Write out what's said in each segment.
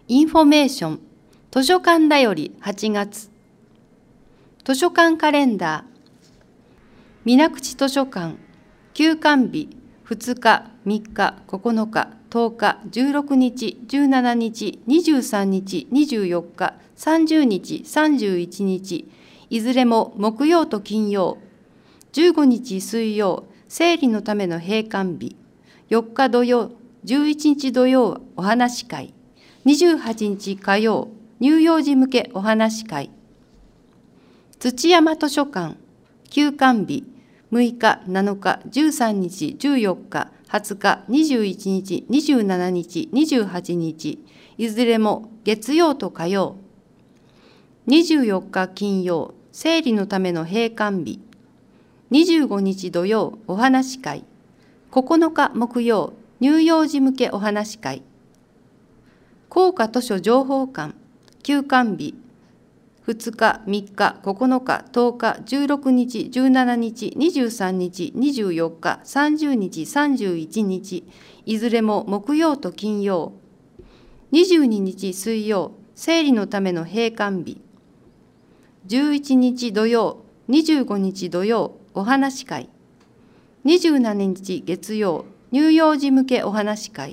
インフォメーション、図書館だより8月。図書館カレンダー。水口図書館、休館日、2日、3日、9日、10日、16日、17日、23日、24日、30日、31日、いずれも木曜と金曜。15日水曜、生理のための閉館日。4日土曜、11日土曜、お話会。28日火曜、乳幼児向けお話会。土山図書館、休館日、6日、7日、13日、14日、20日、21日、27日、28日、いずれも月曜と火曜。24日金曜、生理のための閉館日。25日土曜、お話会。9日木曜、乳幼児向けお話会。校歌図書情報館、休館日。2日、3日、9日、10日、16日、17日、23日、24日、30日、31日、いずれも木曜と金曜。22日水曜、生理のための閉館日。11日土曜、25日土曜、お話会。27日月曜、乳幼児向けお話会。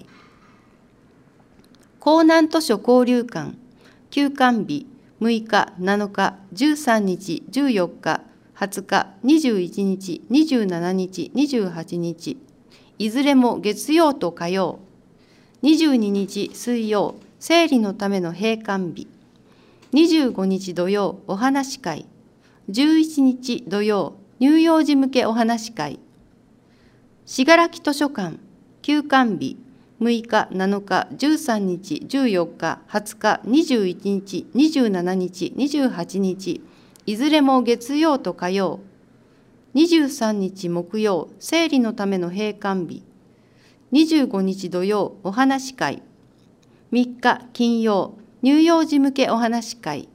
江南図書交流館、休館日、6日、7日、13日、14日、20日、21日、27日、28日、いずれも月曜と火曜。22日水曜、生理のための閉館日。25日土曜、お話会。11日土曜、乳幼児向けお話会。信楽図書館、休館日。6日、7日、13日、14日、20日、21日、27日、28日、いずれも月曜と火曜。23日木曜、生理のための閉館日。25日土曜、お話会。3日金曜、乳幼児向けお話会。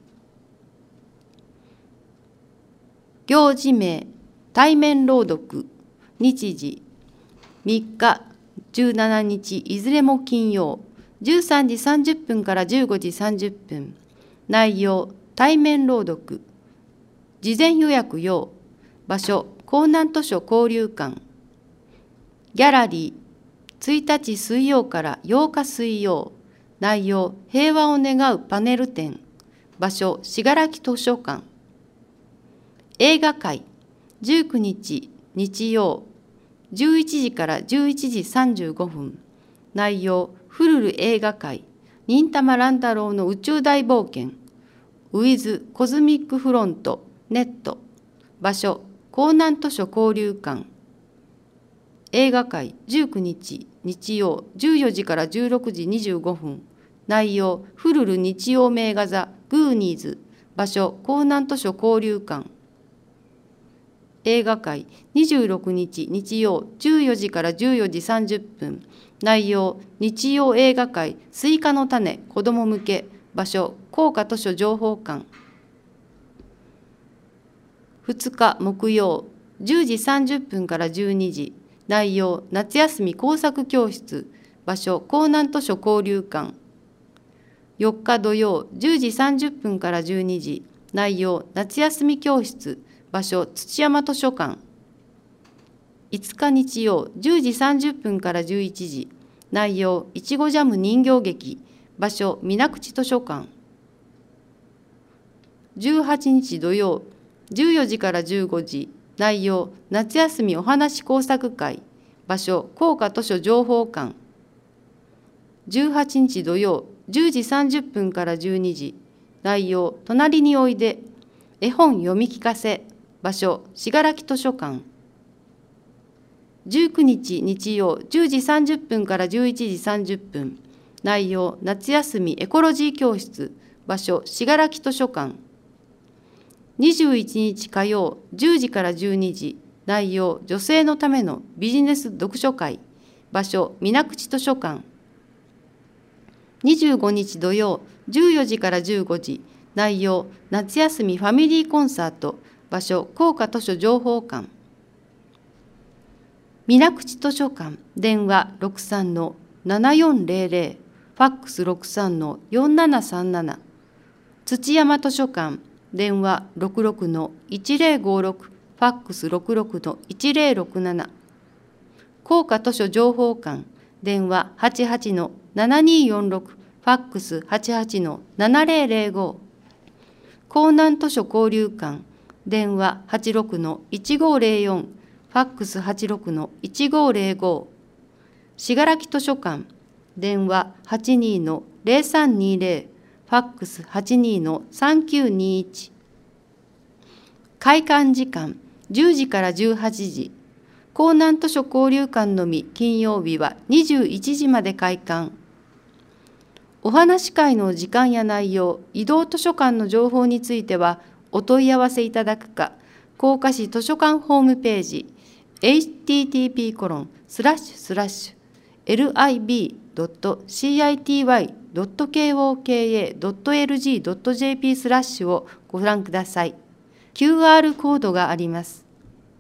行事名、対面朗読、日時。3日、17日、いずれも金曜、13時30分から15時30分。内容、対面朗読。事前予約用。場所、江南図書交流館。ギャラリー、1日水曜から8日水曜。内容、平和を願うパネル展。場所、信楽図書館。映画会、19日、日曜。11時から11時35分。内容、フルル映画会、忍たま乱太郎の宇宙大冒険、ウィズ・コズミックフロント、ネット。場所、江南図書交流館。映画会、19日、日曜、14時から16時25分。内容、フルル日曜名画座、グーニーズ。場所、江南図書交流館。映画会、26日日曜14時から14時30分。内容、日曜映画会、スイカの種、子ども向け。場所、校歌図書情報館。2日木曜、10時30分から12時。内容、夏休み工作教室。場所、江南図書交流館。4日土曜、10時30分から12時。内容、夏休み教室。場所、土山図書館。5日日曜、10時30分から11時。内容、いちごジャム人形劇。場所、水口図書館。18日土曜、14時から15時。内容、夏休みお話工作会。場所、校歌図書情報館。18日土曜、10時30分から12時。内容、隣においで。絵本読み聞かせ。場所、信楽図書館。19日日曜、10時30分から11時30分。内容、夏休みエコロジー教室。場所、信楽図書館。21日火曜、10時から12時。内容、女性のためのビジネス読書会。場所、水口図書館。25日土曜、14時から15時。内容、夏休みファミリーコンサート。場所、校歌図書情報館。水口図書館、電話 63-7400。フファックス63-4737、土山図書館、電話66-1056、ファックス66-1067、工科図書情報館、電話88-7246、ファックス88-7005、江南図書交流館、電話86-1504、ファックス86-1505、信楽図書館、電話82-0320、ファックス82-3921。開館時間10時から18時。江南図書交流館のみ金曜日は21時まで開館。お話し会の時間や内容、移動図書館の情報についてはお問い合わせいただくか、甲賀市図書館ホームページ http://lib.city.koka.lg.jp/ をご覧ください。QR コードがあります。